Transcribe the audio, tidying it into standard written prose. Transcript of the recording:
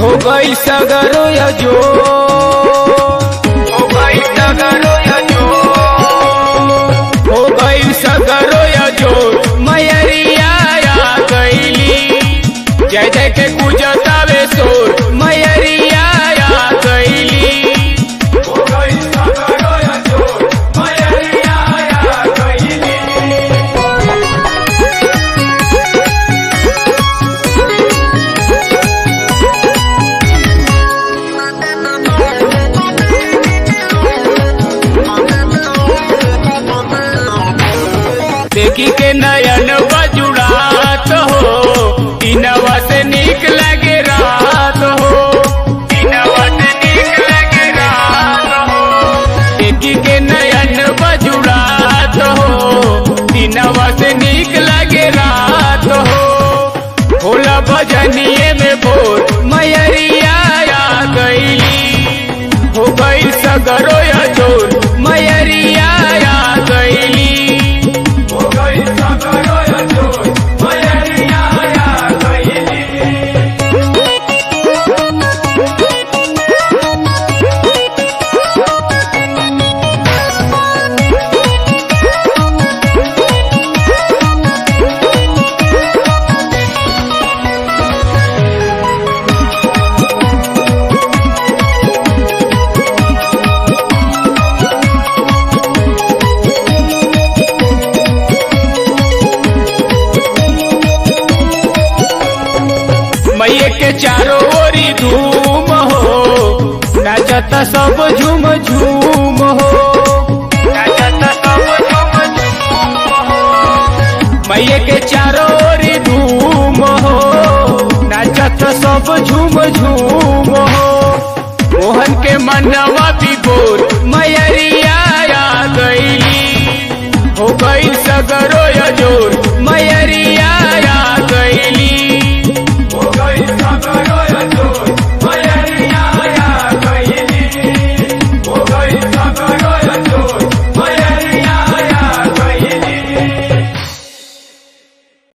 हो गई सगरो या जो, हो गई सगरो या जो, हो गई सगरो या जो, मैयरिया आ गईली। जय जय के गुजतावे सोर, मैयरिया आ गईली। हो गई सगरो या जो, मैयरिया आ गईली। देखी के नयन बजुड़ात हो, इनवा से नीक लगे रात हो, इनवा से नीक लगे रात हो। देखी के नयन बजुड़ात हो, इनवा से नीक लगे रात हो। होला भजनिए में भोर, मैयरिया आ गईली। हो गई सगरो या जोर, मैयरिया आ गईली। मैये के चारों ओरी धूम हो, नाचता सब झूम झूम हो, नाचता सब झूम झूम हो। मैये के चारों ओरी धूम हो, नाचता सब झूम झूम हो। मोहन के मन